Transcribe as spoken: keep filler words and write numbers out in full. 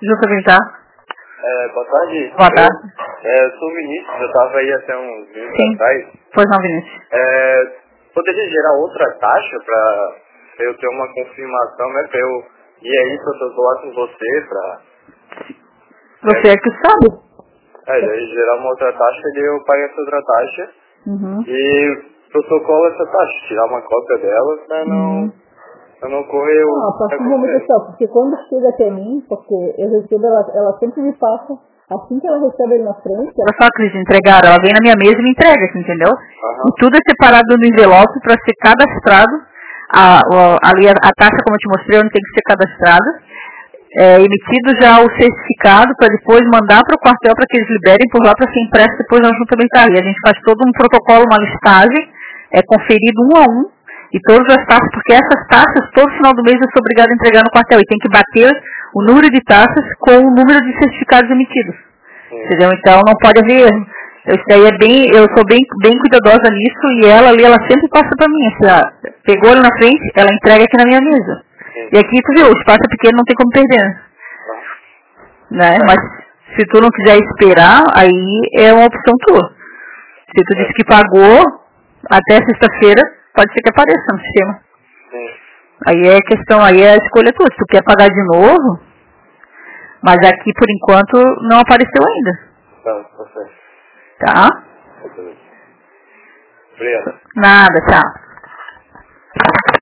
Junto bem, tá? É, boa tarde. Boa tarde. Eu, é, eu sou o Vinícius, eu estava aí até uns minutos Sim. atrás. Pois não, Vinícius. É, poderia gerar outra taxa para eu ter uma confirmação, né? Para eu ir aí protocolar com você, para... Você é, é que sabe. É, daí gerar uma outra taxa e eu pago essa outra taxa. Uhum. E protocolo essa taxa, tirar uma cópia dela para não... Uhum. Pra não correr o... Não, a partir do momento só, porque quando chega até mim, porque eu recebo, ela, ela sempre me passa, assim que ela recebe ele na frente... Olha só, Cris, entregaram, ela vem na minha mesa e me entrega, entendeu? Uhum. E tudo é separado no envelope para ser cadastrado, a, a, ali a, a taxa, como eu te mostrei, onde tem que ser cadastrada, é emitido já o certificado para depois mandar para o quartel para que eles liberem por lá para ser impresso depois na junta militar. E a gente faz todo um protocolo, uma listagem, é conferido um a um, e todas as taxas, porque essas taxas, todo final do mês eu sou obrigado a entregar no quartel. E tem que bater o número de taxas com o número de certificados emitidos. Sim. Entendeu? Então não pode haver erro. Isso daí é bem, eu sou bem, bem cuidadosa nisso e ela ali, ela sempre passa para mim. Se ela pegou ali na frente, ela entrega aqui na minha mesa. Sim. E aqui tu viu, o espaço é pequeno, não tem como perder. Né? É. Mas se tu não quiser esperar, aí é uma opção tua. Se tu é. disse que pagou até sexta-feira, pode ser que apareça no sistema. Sim. Aí é questão, aí é a escolha tua. Se tu quer pagar de novo, mas aqui por enquanto não apareceu ainda. Tá, tá certo. Tá? Obrigado. Nada, tchau.